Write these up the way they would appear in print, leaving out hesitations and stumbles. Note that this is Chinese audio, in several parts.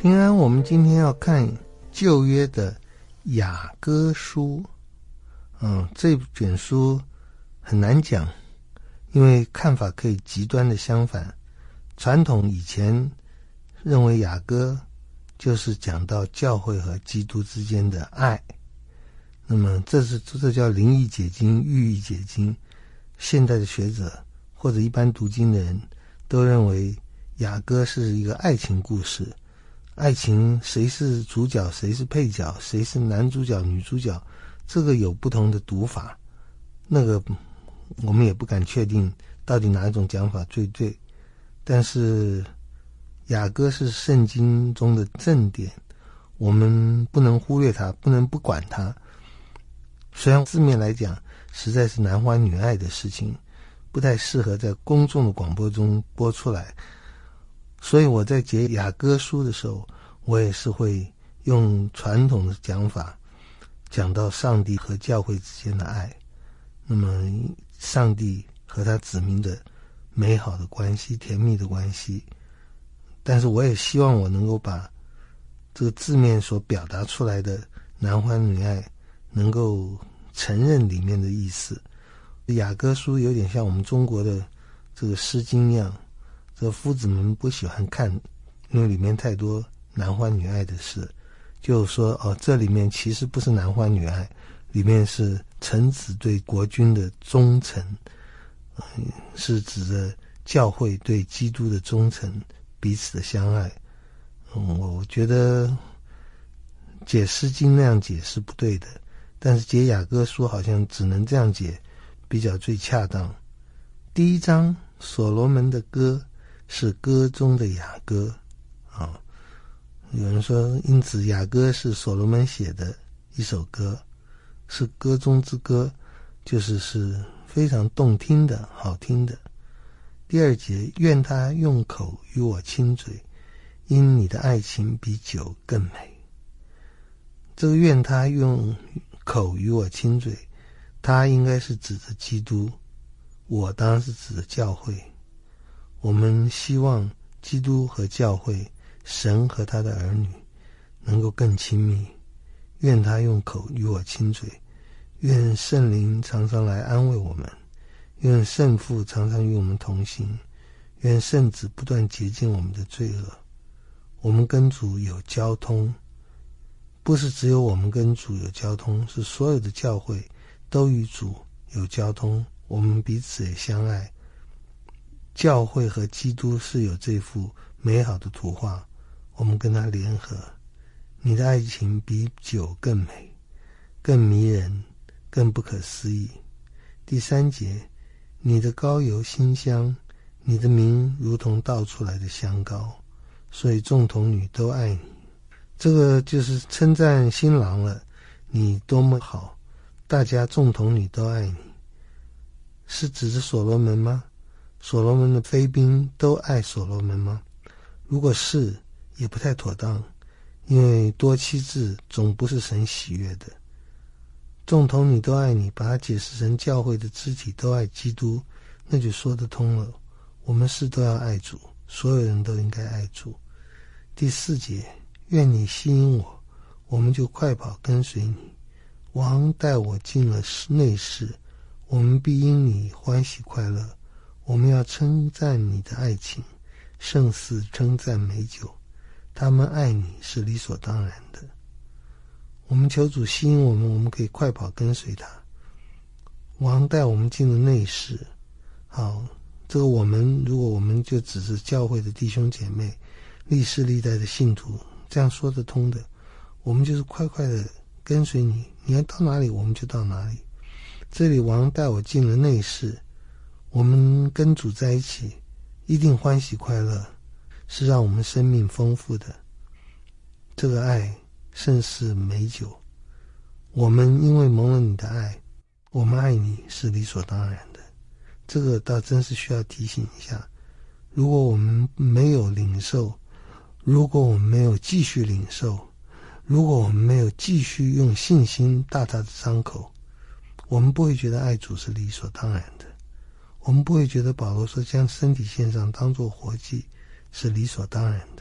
平安，我们今天要看旧约的雅歌书。这卷书很难讲，因为看法可以极端的相反。传统以前认为雅歌就是讲到教会和基督之间的爱，那么这叫灵意解经、寓意解经。现代的学者或者一般读经的人都认为雅歌是一个爱情故事，爱情谁是主角谁是配角，谁是男主角女主角，这个有不同的读法，那个我们也不敢确定到底哪一种讲法最对。但是雅歌是圣经中的正典，我们不能忽略它，不能不管它。虽然字面来讲实在是男欢女爱的事情，不太适合在公众的广播中播出来，所以我在解雅歌书的时候，我也是会用传统的讲法讲到上帝和教会之间的爱，那么上帝和他子民的美好的关系，甜蜜的关系。但是我也希望我能够把这个字面所表达出来的男欢女爱能够承认里面的意思。雅歌书有点像我们中国的这个诗经一样，这个夫子们不喜欢看，因为里面太多男欢女爱的事，就是说这里面其实不是男欢女爱，里面是臣子对国君的忠诚，是指着教会对基督的忠诚，彼此的相爱。我觉得解诗经那样解是不对的，但是解雅歌书好像只能这样解比较最恰当。第一章所罗门的歌是歌中的雅歌有人说因此雅歌是所罗门写的一首歌，是歌中之歌，就是非常动听的好听的。第二节，愿他用口与我亲嘴，因你的爱情比酒更美。这个愿他用口与我亲嘴，他应该是指着基督，我当然是指着教会。我们希望基督和教会，神和他的儿女能够更亲密。愿他用口与我亲嘴，愿圣灵常常来安慰我们，愿圣父常常与我们同行，愿圣子不断洁净我们的罪恶。我们跟主有交通，不是只有我们跟主有交通，是所有的教会都与主有交通，我们彼此也相爱。教会和基督是有这幅美好的图画，我们跟他联合。你的爱情比酒更美，更迷人，更不可思议。第三节，你的膏油馨香，你的名如同倒出来的香膏，所以众童女都爱你。这个就是称赞新郎了，你多么好，大家众童女都爱你。是指着所罗门吗？所罗门的妃嫔都爱所罗门吗？如果是，也不太妥当，因为多妻制总不是神喜悦的。众童女都爱你，把它解释成教会的肢体都爱基督，那就说得通了。我们是都要爱主，所有人都应该爱主。第四节，愿你吸引我，我们就快跑跟随你。王带我进了内室，我们必因你欢喜快乐。我们要称赞你的爱情，胜似称赞美酒。他们爱你是理所当然的。我们求主吸引我们，我们可以快跑跟随他。王带我们进了内室，好，这个如果我们就只是教会的弟兄姐妹，历世历代的信徒，这样说得通的。我们就是快快的跟随你，你要到哪里我们就到哪里。这里王带我进了内室，我们跟主在一起一定欢喜快乐，是让我们生命丰富的。这个爱胜似美酒，我们因为蒙了你的爱，我们爱你是理所当然的。这个倒真是需要提醒一下，如果我们没有领受，如果我们没有继续领受，如果我们没有继续用信心大大的张口，我们不会觉得爱主是理所当然的。我们不会觉得保罗说将身体献上当作活祭是理所当然的，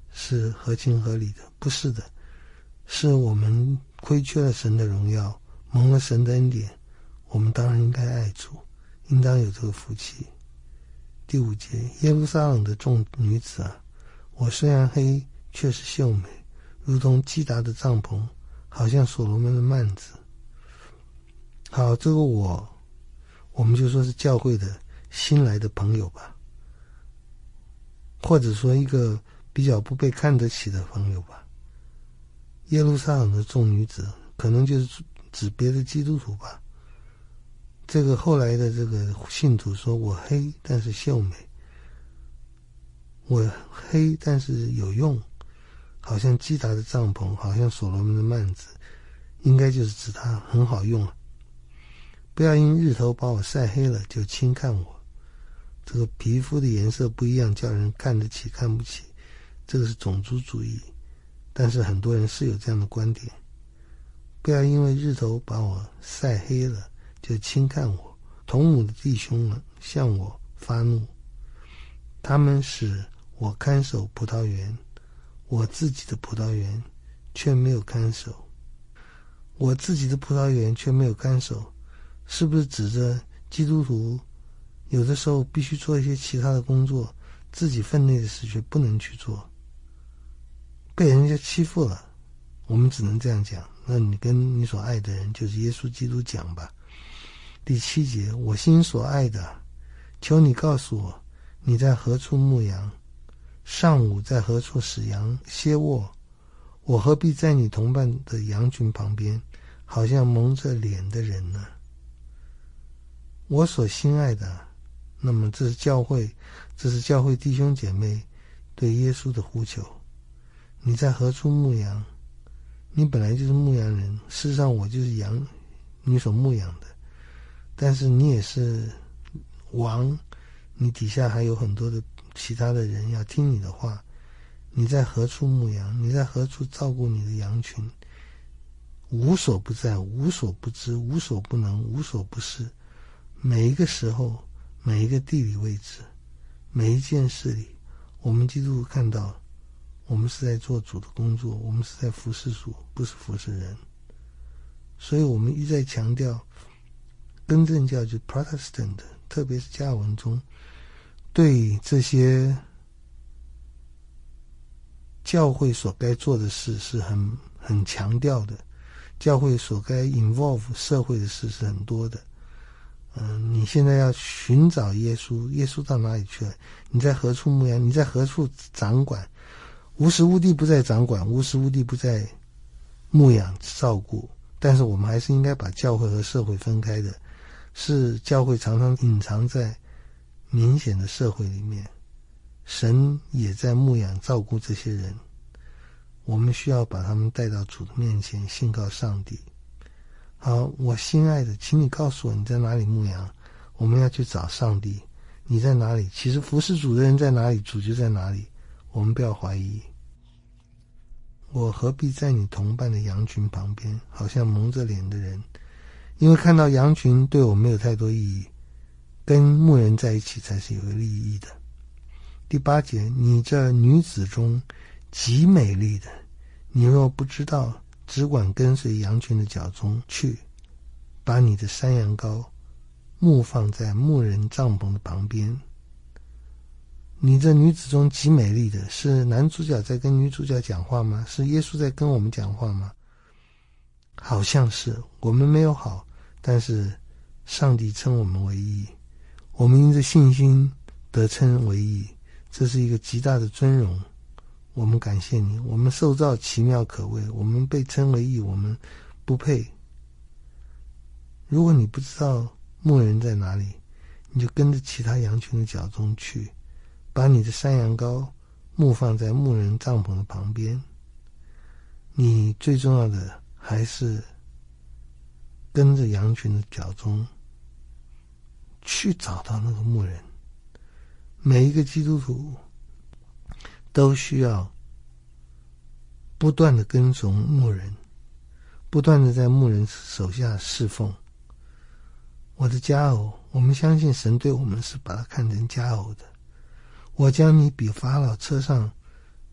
是合情合理的，不是的，是我们亏缺了神的荣耀，蒙了神的恩典，我们当然应该爱主，应当有这个福气。第5节，耶路撒冷的众女子啊，我虽然黑，却是秀美，如同基达的帐篷，好像所罗门的幔子。好，这个我们就说是教会的新来的朋友吧，或者说一个比较不被看得起的朋友吧。耶路撒冷的众女子可能就是指别的基督徒吧。这个后来的这个信徒说，我黑但是秀美，我黑但是有用，好像基达的帐篷，好像所罗门的幔子，应该就是指它很好用啊。不要因日头把我晒黑了就轻看我。这个皮肤的颜色不一样，叫人看得起看不起，这个是种族主义，但是很多人是有这样的观点。不要因为日头把我晒黑了就轻看我。同母的弟兄们向我发怒，他们使我看守葡萄园，我自己的葡萄园却没有看守。我自己的葡萄园却没有看守，是不是指着基督徒有的时候必须做一些其他的工作，自己分内的事却不能去做，被人家欺负了，我们只能这样讲，那你跟你所爱的人，就是耶稣基督讲吧。第7节，我心所爱的，求你告诉我，你在何处牧羊？上午在何处使羊歇卧？我何必在你同伴的羊群旁边，好像蒙着脸的人呢？我所心爱的，那么这是教会弟兄姐妹对耶稣的呼求。你在何处牧羊？你本来就是牧羊人，事实上我就是羊，你所牧养的，但是你也是王，你底下还有很多的其他的人要听你的话。你在何处牧羊？你在何处照顾你的羊群？无所不在，无所不知，无所不能，无所不是。每一个时候，每一个地理位置，每一件事里，我们基督徒看到，我们是在做主的工作，我们是在服侍主，不是服侍人。所以我们一再强调，更正教就是 Protestant， 特别是加尔文中，对这些教会所该做的事是很强调的，教会所该 involve 社会的事是很多的。你现在要寻找耶稣，耶稣到哪里去了？你在何处牧羊？你在何处掌管？无时无地不在掌管，无时无地不在牧养照顾。但是我们还是应该把教会和社会分开的，是教会常常隐藏在明显的社会里面，神也在牧养照顾这些人，我们需要把他们带到主的面前，信告上帝。好，我心爱的，请你告诉我你在哪里牧羊，我们要去找上帝。你在哪里？其实服侍主的人在哪里，主就在哪里，我们不要怀疑。我何必在你同伴的羊群旁边，好像蒙着脸的人？因为看到羊群对我没有太多意义，跟牧人在一起才是有利益的。第8节，你这女子中极美丽的，你若不知道，只管跟随羊群的脚中去，把你的山羊羔牧放在牧人帐篷的旁边。你这女子中极美丽的，是男主角在跟女主角讲话吗？是耶稣在跟我们讲话吗？好像是，我们没有好，但是上帝称我们为义，我们因着信心得称为义，这是一个极大的尊荣。我们感谢你，我们受造奇妙可畏，我们被称为义，我们不配。如果你不知道牧人在哪里，你就跟着其他羊群的脚中去，把你的山羊羔牧放在牧人帐篷的旁边。你最重要的还是跟着羊群的脚中去找到那个牧人。每一个基督徒都需要不断的跟从牧人，不断的在牧人手下侍奉。我的佳偶，我们相信神对我们是把它看成佳偶的。我将你比法老车上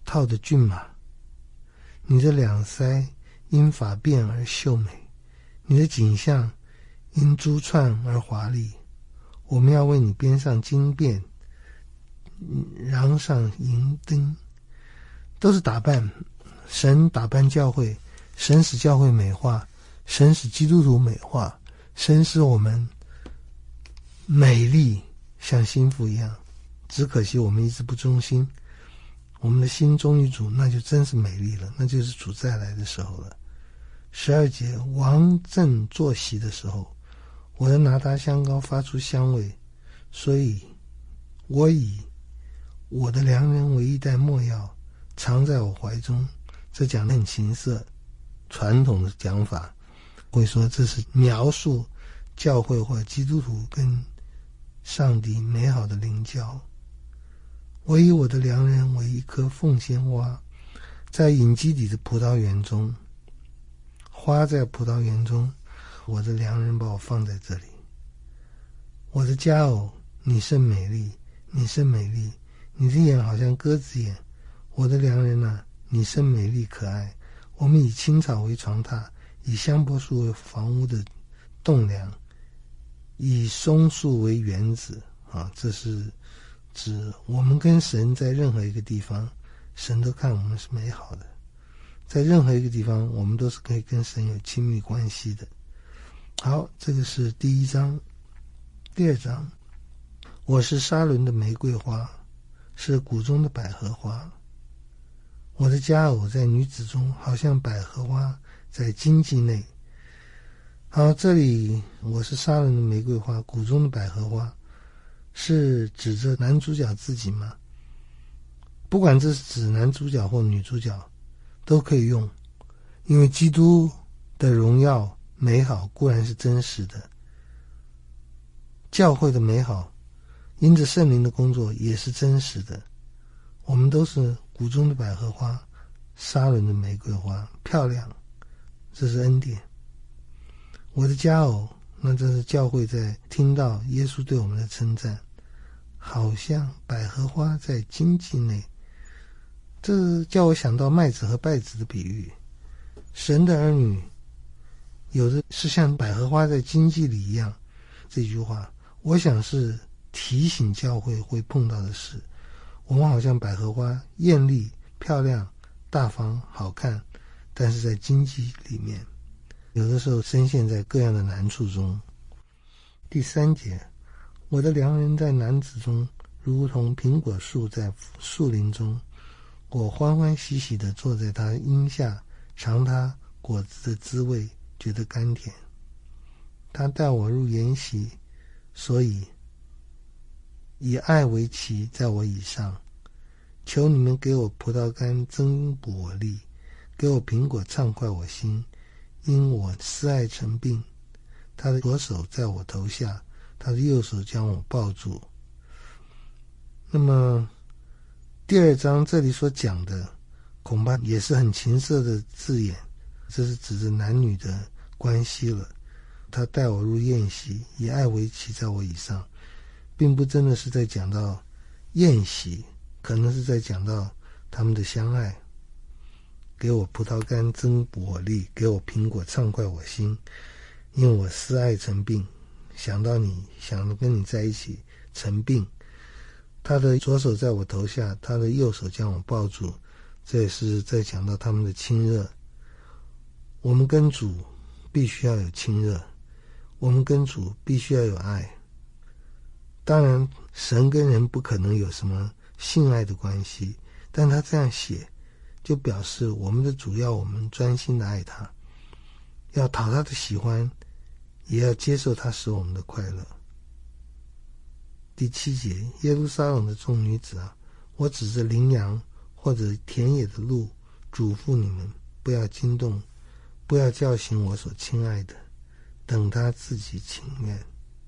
套的骏马，你的两腮因发辫而秀美，你的颈项因珠串而华丽。我们要为你编上金辫，镗上银钉，都是打扮。神打扮教会，神使教会美化，神使基督徒美化，神使我们美丽像心腹一样。只可惜我们一直不忠心，我们的心忠于主，那就真是美丽了，那就是主再来的时候了。12节，王正坐席的时候，我的拿达香膏发出香味，所以我以我的良人为一袋墨药，藏在我怀中。这讲得很情色，传统的讲法会说这是描述教会或基督徒跟上帝美好的灵交。我以我的良人为一棵凤仙花，在隐基底的葡萄园中，花在葡萄园中，我的良人把我放在这里。我的佳偶，你甚美丽，你甚美丽，你的眼好像鸽子眼。我的良人啊，你甚美丽可爱。我们以青草为床榻，以香柏树为房屋的栋梁，以松树为园子。这是指我们跟神在任何一个地方，神都看我们是美好的。在任何一个地方，我们都是可以跟神有亲密关系的。好，这个是第1章。第2章，我是沙伦的玫瑰花，是谷中的百合花。我的佳偶在女子中，好像百合花在荆棘内。好，这里我是沙伦的玫瑰花，谷中的百合花，是指着男主角自己吗？不管这是指男主角或女主角都可以用，因为基督的荣耀美好固然是真实的，教会的美好因着圣灵的工作也是真实的。我们都是谷中的百合花，沙伦的玫瑰花，漂亮，这是恩典。我的佳偶，那这是教会在听到耶稣对我们的称赞，好像百合花在荆棘内。这叫我想到麦子和稗子的比喻。神的儿女有的是像百合花在荆棘里一样，这句话我想是提醒教会会碰到的事。我们好像百合花，艳丽、漂亮、大方、好看，但是在荆棘里面，有的时候深陷在各样的难处中。第3节，我的良人在男子中，如同苹果树在树林中，我欢欢喜喜地坐在他荫下，尝他果子的滋味，觉得甘甜。他带我入筵席，所以以爱为旗在我以上。求你们给我葡萄干增补我力，给我苹果畅快我心，因我思爱成病。他的左手在我头下，他的右手将我抱住。那么第2章这里所讲的恐怕也是很情色的字眼，这是指着男女的关系了。他带我入宴席，以爱为旗在我以上，并不真的是在讲到宴席，可能是在讲到他们的相爱。给我葡萄干增补我力，给我苹果畅快我心，因我思爱成病。想到你，想跟你在一起成病。他的左手在我头下，他的右手将我抱住，这也是在讲到他们的亲热。我们跟主必须要有亲热，我们跟主必须要有爱。当然神跟人不可能有什么性爱的关系，但他这样写就表示我们的主要我们专心的爱他，要讨他的喜欢，也要接受他使我们的快乐。第7节，耶路撒冷的众女子啊，我指着羚羊或者田野的鹿嘱咐你们，不要惊动，不要叫醒我所亲爱的，等他自己情愿。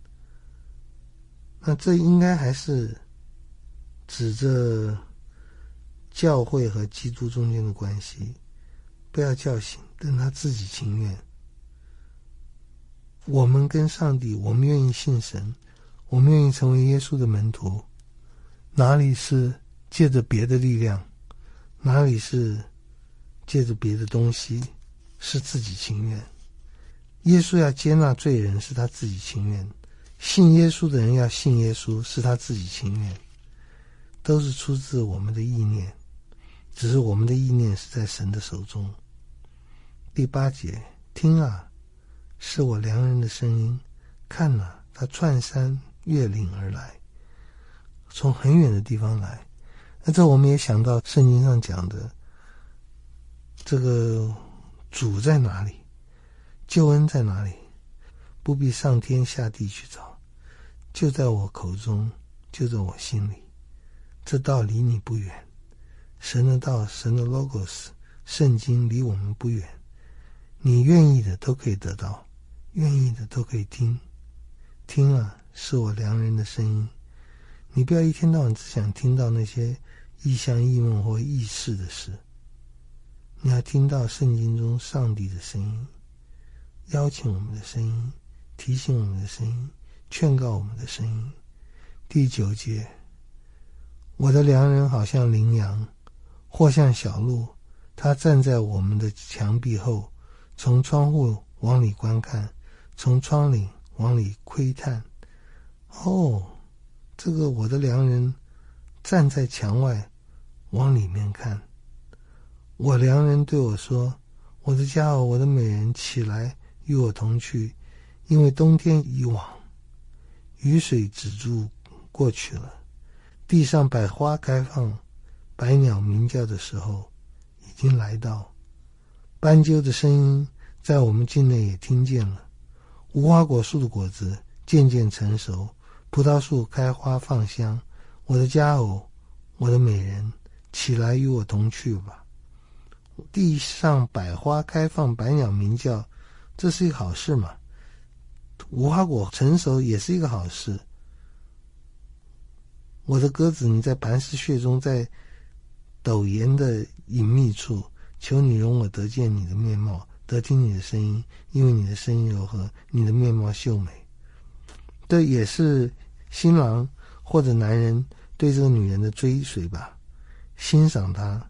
那这应该还是指着教会和基督中间的关系，不要叫醒，等他自己情愿。我们跟上帝，我们愿意信神，我们愿意成为耶稣的门徒，哪里是借着别的力量， 哪里是借着别的东西，是自己情愿。耶稣要接纳罪人，是他自己情愿；信耶稣的人要信耶稣，是他自己情愿。都是出自我们的意念，只是我们的意念是在神的手中。第8节，听啊，是我良人的声音，看啊，他窜山越岭而来，从很远的地方来。那这我们也想到圣经上讲的，这个主在哪里，救恩在哪里，不必上天下地去找，就在我口中，就在我心里。这道离你不远，神的道，神的 logos 圣经离我们不远，你愿意的都可以得到，愿意的都可以听。听啊，是我良人的声音。你不要一天到晚只想听到那些异象异梦或异事的事，你要听到圣经中上帝的声音，邀请我们的声音，提醒我们的声音，劝告我们的声音。第9节，我的良人好像羚羊，或像小鹿，他站在我们的墙壁后，从窗户往里观看，从窗棂往里窥探。这个我的良人站在墙外往里面看。我良人对我说，我的家伙，我的美人，起来与我同去，因为冬天已往，雨水止住过去了，地上百花开放，百鸟鸣叫的时候已经来到。斑鸠的声音在我们境内也听见了，无花果树的果子渐渐成熟，葡萄树开花放香。我的佳偶，我的美人，起来与我同去吧。地上百花开放，百鸟鸣叫，这是一个好事嘛。无花果成熟也是一个好事。我的鸽子，你在磐石穴中，在陡岩的隐秘处，求你容我得见你的面貌，得听你的声音，因为你的声音柔和，你的面貌秀美。这也是新郎或者男人对这个女人的追随吧，欣赏她，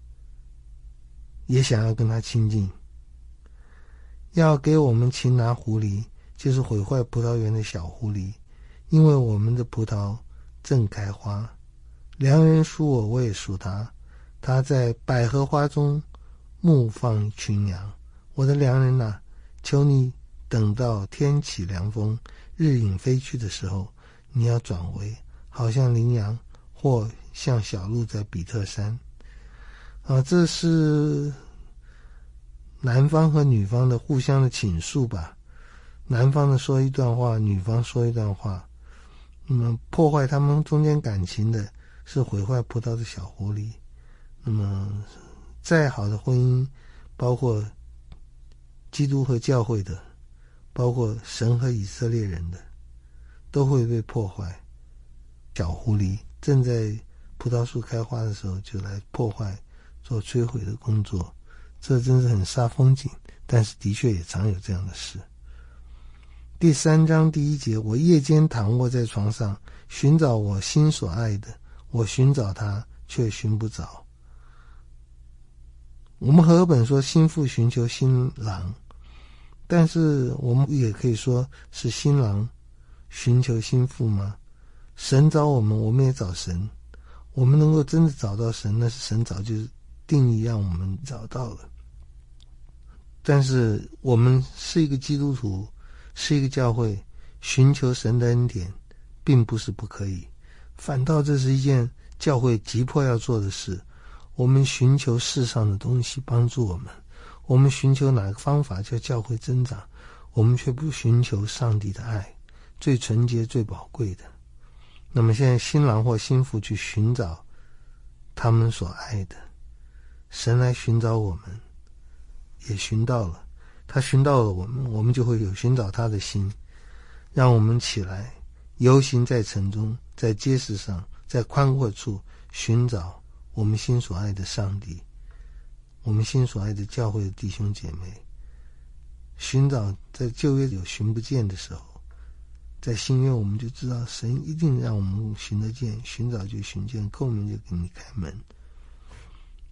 也想要跟她亲近。要给我们擒拿狐狸，就是毁坏葡萄园的小狐狸，因为我们的葡萄正开花。良人属我，我也属他，他在百合花中牧放群羊。我的良人啊，求你等到天起凉风，日影飞去的时候，你要转回，好像羚羊，或像小鹿在比特山。这是男方和女方的互相的倾诉吧。男方的说一段话，女方说一段话。那么破坏他们中间感情的是毁坏葡萄的小狐狸。那么再好的婚姻，包括基督和教会的，包括神和以色列人的，都会被破坏。小狐狸正在葡萄树开花的时候就来破坏，做摧毁的工作，这真是很煞风景，但是的确也常有这样的事。第3章第1节，我夜间躺卧在床上，寻找我心所爱的，我寻找他，却寻不着。我们和合本说新妇寻求新郎，但是我们也可以说是新郎寻求新妇吗？神找我们，我们也找神。我们能够真的找到神，那是神早就定义让我们找到了。但是我们是一个基督徒，是一个教会，寻求神的恩典并不是不可以，反倒这是一件教会急迫要做的事。我们寻求世上的东西帮助我们，我们寻求哪个方法叫教会增长，我们却不寻求上帝的爱，最纯洁最宝贵的。那么现在新郎或新妇去寻找他们所爱的，神来寻找我们，也寻到了，他寻到了我们，我们就会有寻找他的心。让我们起来游行在城中，在街市上，在宽阔处寻找我们心所爱的上帝，我们心所爱的教会的弟兄姐妹。寻找在旧约有寻不见的时候，在新约我们就知道神一定让我们寻得见，寻找就寻见，叩门就给你开门。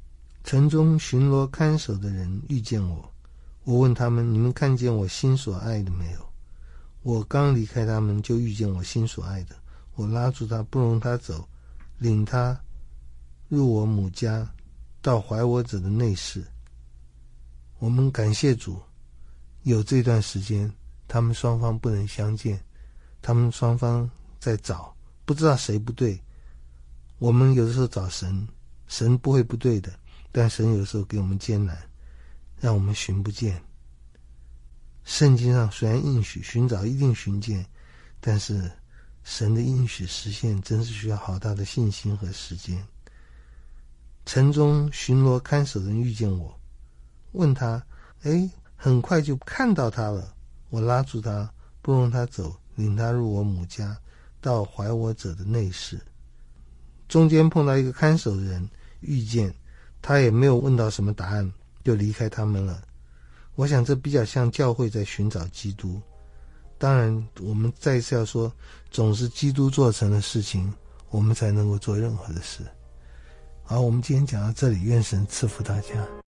城中巡逻看守的人遇见我，我问他们：你们看见我心所爱的没有？我刚离开他们，就遇见我心所爱的，我拉住他，不容他走，领他入我母家，到怀我者的内室。我们感谢主，有这段时间他们双方不能相见，他们双方在找，不知道谁不对。我们有的时候找神，神不会不对的，但神有时候给我们艰难，让我们寻不见。圣经上虽然应许寻找一定寻见，但是神的应许实现真是需要好大的信心和时间。城中巡逻看守人遇见我，问他，很快就看到他了，我拉住他，不容他走，领他入我母家，到怀我者的内室。中间碰到一个看守的人遇见，他也没有问到什么答案，就离开他们了。我想这比较像教会在寻找基督。当然我们再一次要说，总是基督做成的事情，我们才能够做任何的事。好，我们今天讲到这里，愿神赐福大家。